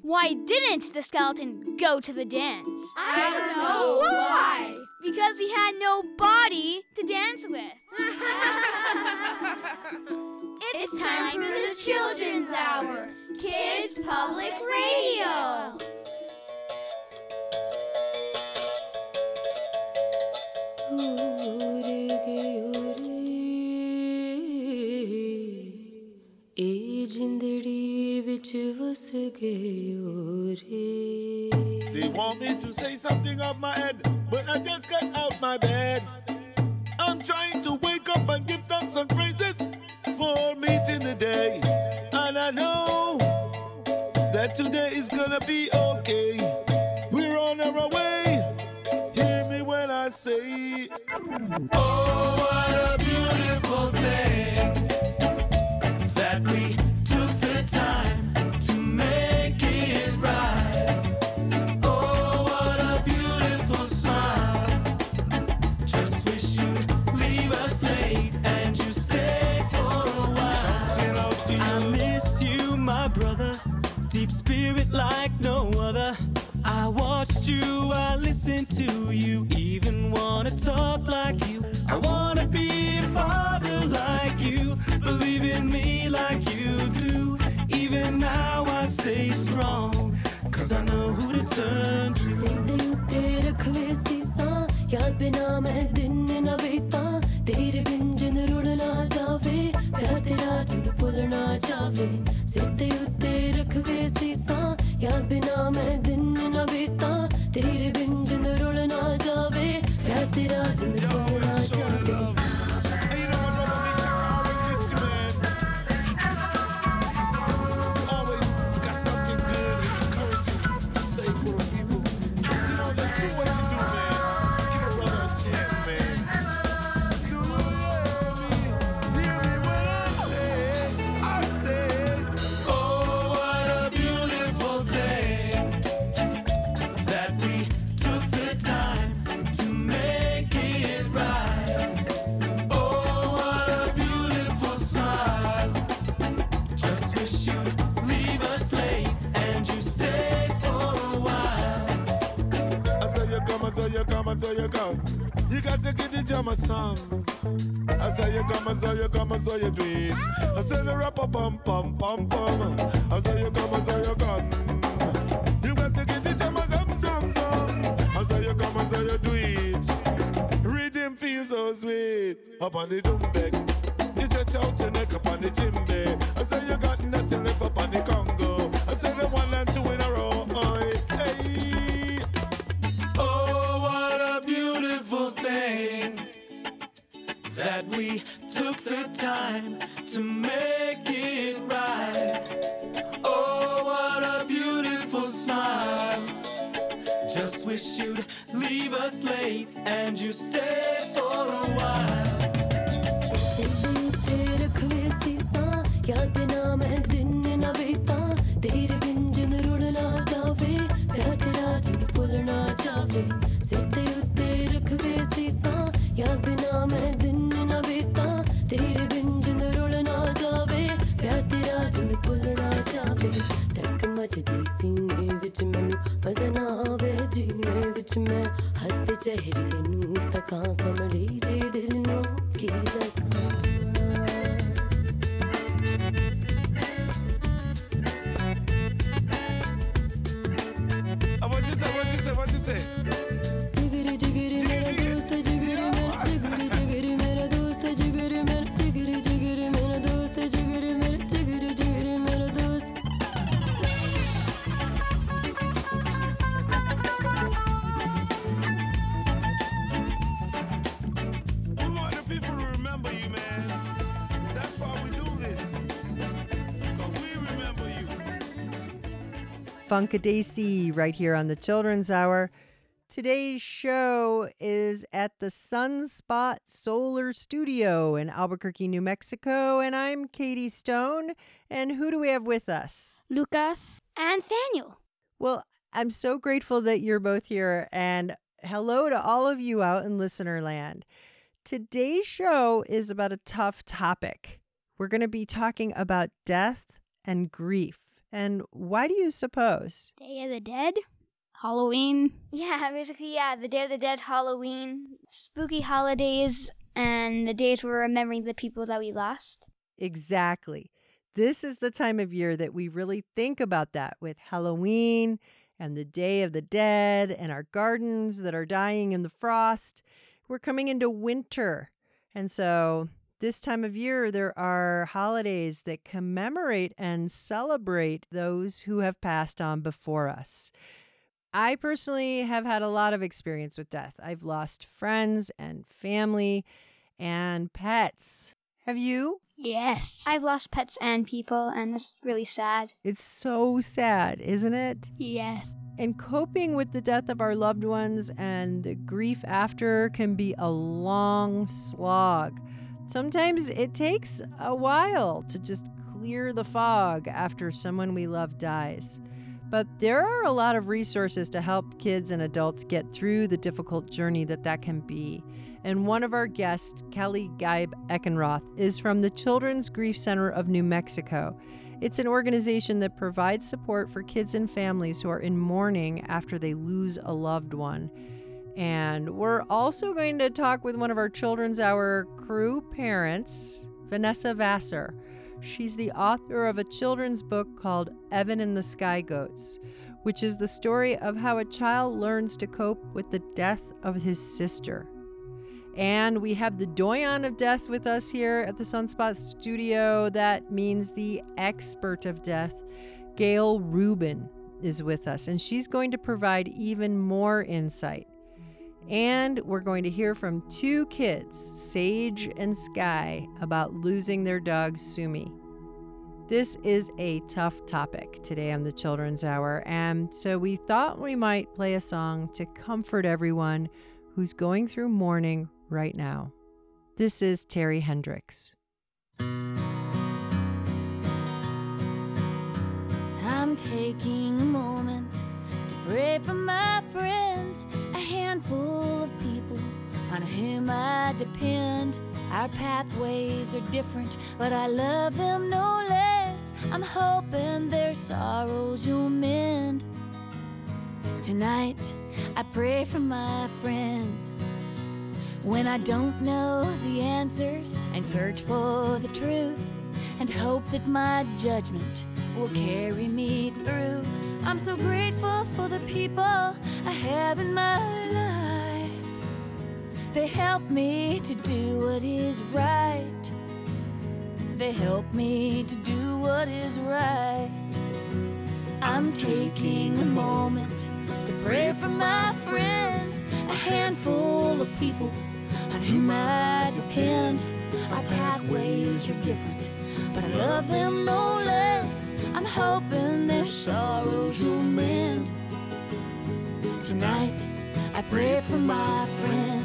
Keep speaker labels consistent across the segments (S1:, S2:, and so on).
S1: Why didn't the skeleton go to the dance?
S2: I don't know. Why?
S1: Because he had no body to dance with.
S2: It's time for the Children's Hour, Kids Public Radio.
S3: They want me to say something off my head, but I just got out my bed. I'm trying to wake up and give thanks and praises for meeting the day. And I know that today is gonna be okay. We're on our way. Hear me when I say, oh, what a beautiful thing that we took the time to make it right. Oh, what a beautiful smile. Just wish you'd leave us late and you stay for a while. Shouting out to you. I miss you, my brother. Deep spirit like no other. I watched you, I listened to you, even wanna talk like you. I wanna be a father like you, believe in me like you do. Even now I stay strong, cause I know who to turn to.
S4: Shinde उत्ते रखवे सीसा याद बिना मैं दिन न बीता तेरे बिन जिंद रुड़ ना जावे प्यार तेरा जिंद भुल ना जावे सिंधे उत्ते रखवे सीसा याद बिना मैं दिन न बीता तेरे बिन जिंद रुड़ ना जावे प्यार तेरा जिंद भुल ना जावे
S3: You got to get the jam songs. I say you come, I say you come, I say you do it. I say the rapper pum pum pum pum. I say you come, I say you come. You got to get the jam song. I say you come, I say you do it. Rhythm feels so sweet. Up on the dumbek, you stretch out your neck up on the chimney. I say you got nothing left up on the Congo. I say the 1 and 2 in a row. Oi, hey. Oh, what a beautiful thing that we took the time to make it right. Oh, what a beautiful smile. Just wish you'd leave us late and you stay for a while. याद बिना मैं दिन न बीता तेरे बिन जिंद रुड़ ना जावे प्यार तेरा जिंद भुल ना जावे सिद्धे उत्ते रखवे सीसा याद बिना मैं दिन न बीता तेरे बिन जिंद रुड़ ना जावे प्यार तेरा जिंद भुल ना जावे धड़कन मचदी सीने विच मैनू मजा ना आवे जीने विच मैं हसते चेहरे नू तकां कमली जे दिल नू की दस्सां What you say? Jigiri jigiri mera dost jigiri mera dost jigiri mera jigiri mera dost jigiri mera jigiri mera dost We want the people to remember you, man. That's why we do this. Because we remember you.
S5: Funkadacey right here on the Children's Hour. Today's show is at the Sunspot Solar Studio in Albuquerque, New Mexico, and I'm Katie Stone. And who do we have with us?
S1: Lucas and Nathaniel.
S5: Well, I'm so grateful that you're both here, and hello to all of you out in listener land. Today's show is about a tough topic. We're going to be talking about death and grief. And why do you suppose?
S1: Day of the Dead? Halloween?
S2: Yeah, basically, the Day of the Dead, Halloween, spooky holidays, and the days we're remembering the people that we lost.
S5: Exactly. This is the time of year that we really think about that with Halloween and the Day of the Dead and our gardens that are dying in the frost. We're coming into winter. And so this time of year, there are holidays that commemorate and celebrate those who have passed on before us. I personally have had a lot of experience with death. I've lost friends and family and pets. Have you?
S1: Yes.
S2: I've lost pets and people, and it's really sad.
S5: It's so sad, isn't it?
S1: Yes.
S5: And coping with the death of our loved ones and the grief after can be a long slog. Sometimes it takes a while to just clear the fog after someone we love dies. But there are a lot of resources to help kids and adults get through the difficult journey that can be. And one of our guests, Kelly Geib Eckenroth, is from the Children's Grief Center of New Mexico. It's an organization that provides support for kids and families who are in mourning after they lose a loved one. And we're also going to talk with one of our Children's Hour crew parents, Vanessa Vassar. She's the author of a children's book called Evan and the Sky Goats, which is the story of how a child learns to cope with the death of his sister. And we have the doyen of death with us here at the Sunspot Studio. That means the expert of death, Gail Rubin, is with us, and she's going to provide even more insight. And we're going to hear from two kids, Sage and Sky, about losing their dog, Sumi. This is a tough topic today on the Children's Hour, and so we thought we might play a song to comfort everyone who's going through mourning right now. This is Terry Hendricks.
S4: I'm taking a moment to pray for my friends, a handful of people on whom I depend. Our pathways are different, but I love them no less. I'm hoping their sorrows you'll mend. Tonight, I pray for my friends. When I don't know the answers, and search for the truth, and hope that my judgment will carry me through. I'm so grateful for the people I have in my life. They help me to do what is right. They help me to do what is right. I'm taking a moment to pray for my friends, a handful of people on whom I depend. Our pathways are different, but I love them no less. I'm hoping their sorrows will mend. Tonight, I pray for my friends.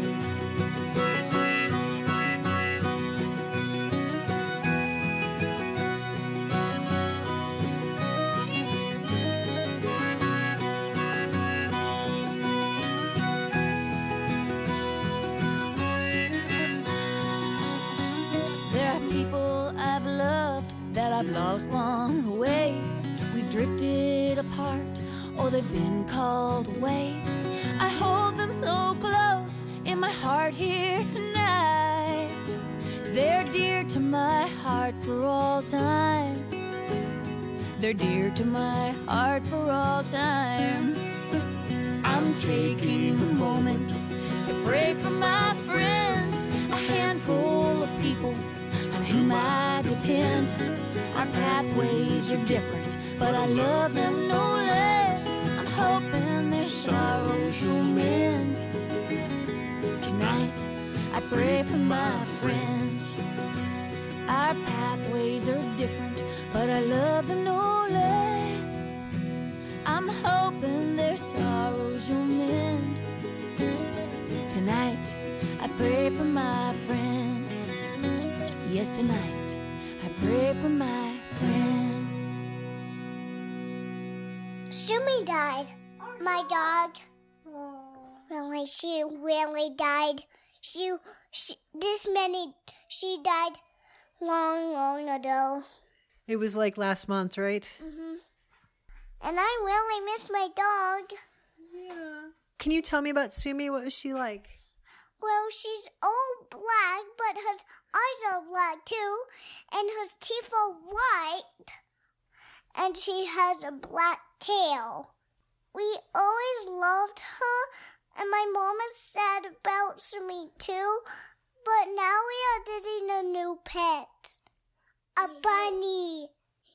S4: I've lost along the way. We've drifted apart, or they've been called away. I hold them so close in my heart here tonight. They're dear to my heart for all time. They're dear to my heart for all time. I'm taking a moment to pray for my friends, a handful of people on whom I depend. Our pathways are different, but I love them no less. I'm hoping their sorrows will mend. Tonight, I pray for my friends. Our pathways are different, but I love them no less. I'm hoping their sorrows will mend. Tonight, I pray for my friends. Yes, tonight, I pray for my friends.
S6: Sumi died. My dog. She really died. She died long ago.
S5: It was like last month, right?
S6: And I really miss my dog.
S5: Yeah. Can you tell me about Sumi? What was she like?
S6: Well, she's all black, but her eyes are black too, and her teeth are white, and she has a black tail. We always loved her, and my mom is sad about Sumi too, but now we are getting a new pet, a bunny.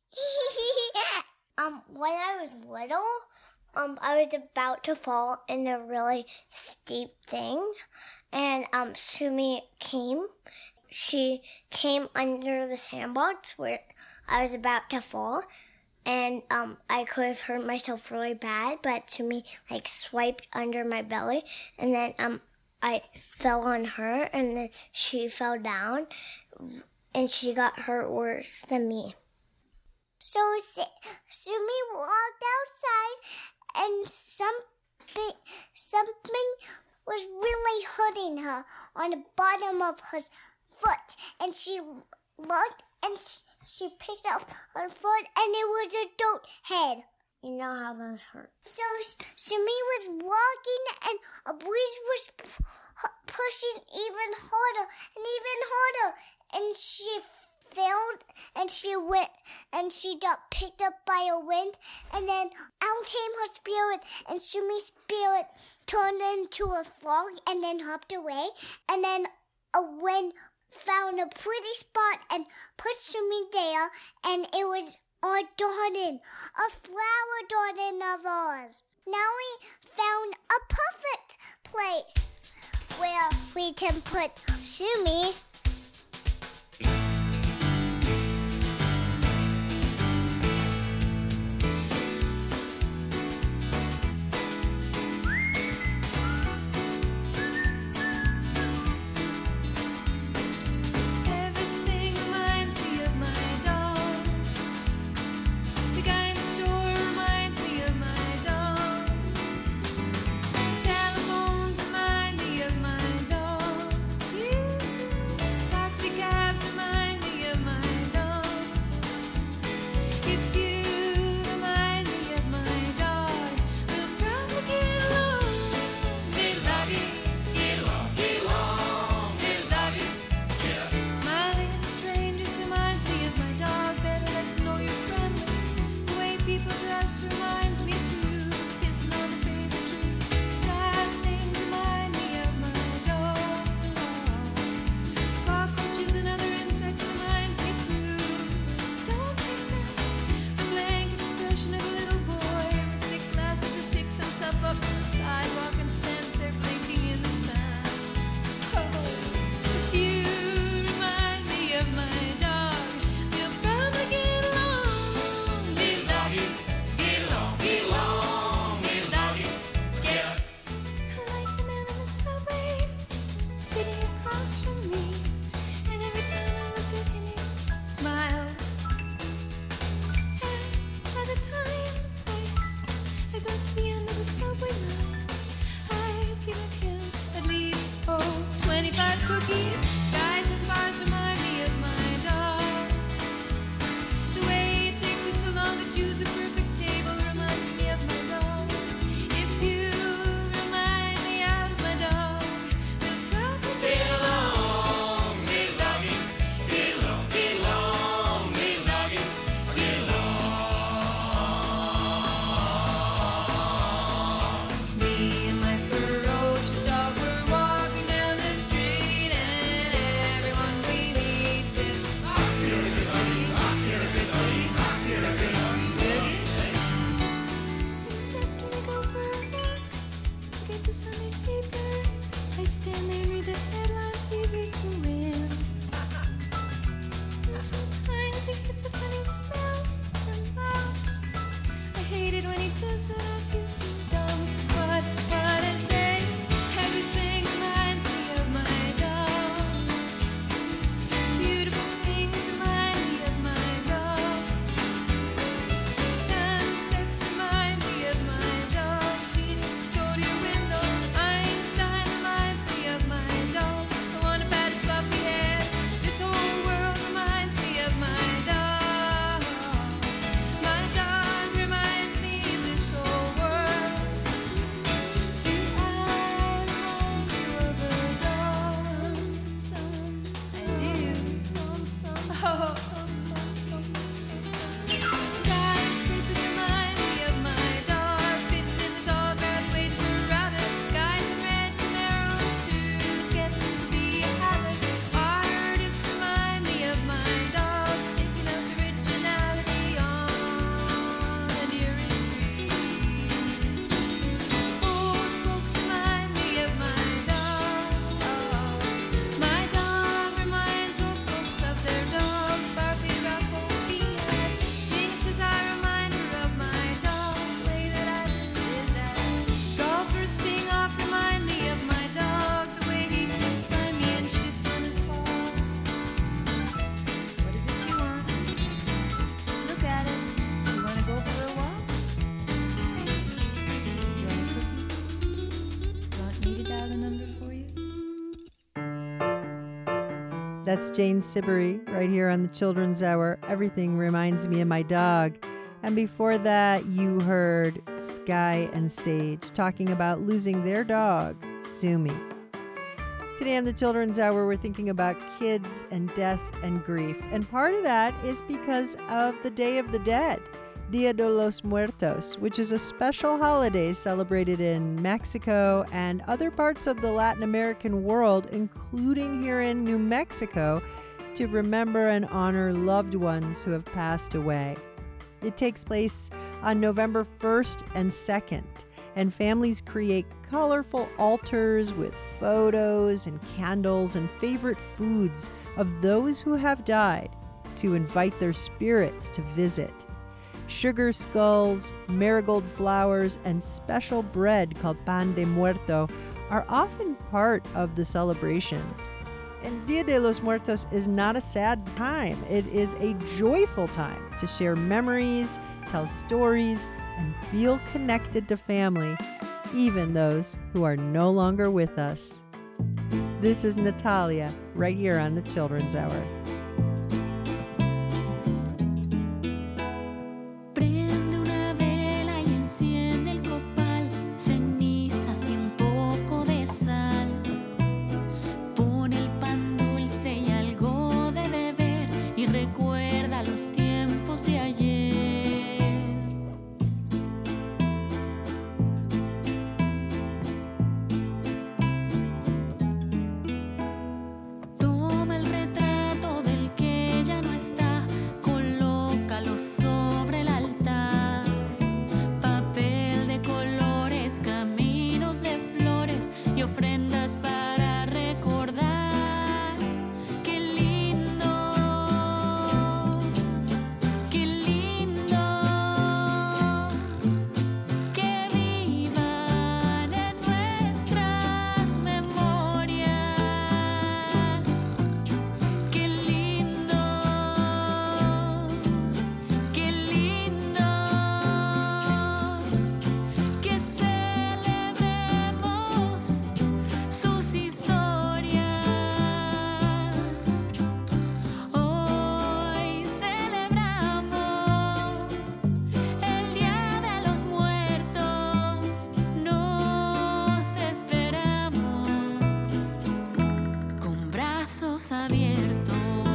S6: When I was little, I was about to fall in a really steep thing, and Sumi came. She came under the sandbox where I was about to fall, and I could have hurt myself really bad, but Sumi swiped under my belly, and then I fell on her, and then she fell down, and she got hurt worse than me. So Sumi walked outside, and something was really hurting her on the bottom of her foot. And she looked, and she picked up her foot, and it was a goat head. You know how those hurt. So Sumi was walking, and a breeze was pushing even harder and even harder, and she fell, and she got picked up by a wind, and then out came her spirit, and Sumi's spirit turned into a frog and then hopped away, and then a wind found a pretty spot and put Sumi there, and it was our garden, a flower garden of ours. Now we found a perfect place where we can put Sumi.
S4: Skyscrapers remind me of my dog sitting in the tall grass waiting for a rabbit. Guys in red Camaros too, it's getting to be a habit. Artists remind me of my dog sticking up originality on the nearest tree. Old folks remind me of my dog. My dog reminds old folks of their dogs. Barbie, Ruffle, Peanut. Jinx is a reminder of my dog. The way that I just did that. Golfers sting off remind me of my dog. The way he sits by me and shifts on his paws. What is it you want? Look at it. Do you want to go for a walk? Do you want a cookie? Do you want me to dial the number for you?
S5: That's Jane Siberry right here on the Children's Hour. Everything reminds me of my dog. And before that, you heard Sky and Sage talking about losing their dog, Sumi. Today on the Children's Hour, we're thinking about kids and death and grief. And part of that is because of the Day of the Dead, Dia de los Muertos, which is a special holiday celebrated in Mexico and other parts of the Latin American world, including here in New Mexico, to remember and honor loved ones who have passed away. It takes place on November 1st and 2nd, and families create colorful altars with photos and candles and favorite foods of those who have died to invite their spirits to visit. Sugar skulls, marigold flowers, and special bread called pan de muerto are often part of the celebrations. And Dia de los Muertos is not a sad time. It is a joyful time to share memories, tell stories, and feel connected to family, even those who are no longer with us. This is Natalia, right here on the Children's Hour.
S4: Prende una vela y enciende el copal, cenizas y un poco de sal. Pone el pan dulce y algo de beber y recuerda los tiempos de ayer. Toma el retrato del que ya no está, colócalo sobre el altar. Papel de colores, caminos de flores y ofrendas para recordar. Qué lindo, qué lindo, que vivan en nuestras memorias. Qué lindo, que celebremos sus historias. Hoy celebramos el Día de los Muertos, nos esperamos con brazos abiertos.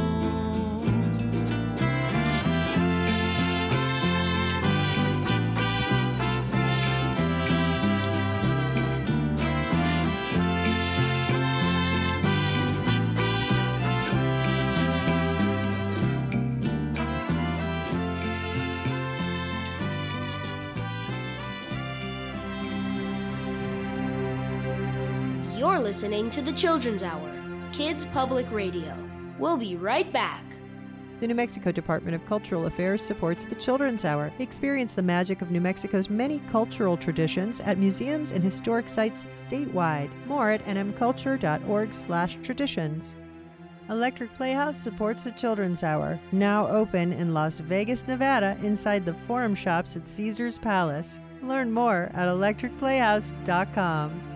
S7: You're listening to the Children's Hour, Kids Public Radio. We'll be right back.
S5: The New Mexico Department of Cultural Affairs supports the Children's Hour. Experience the magic of New Mexico's many cultural traditions at museums and historic sites statewide. More at nmculture.org/traditions. Electric Playhouse supports the Children's Hour, now open in Las Vegas, Nevada, inside the Forum Shops at Caesars Palace. Learn more at electricplayhouse.com.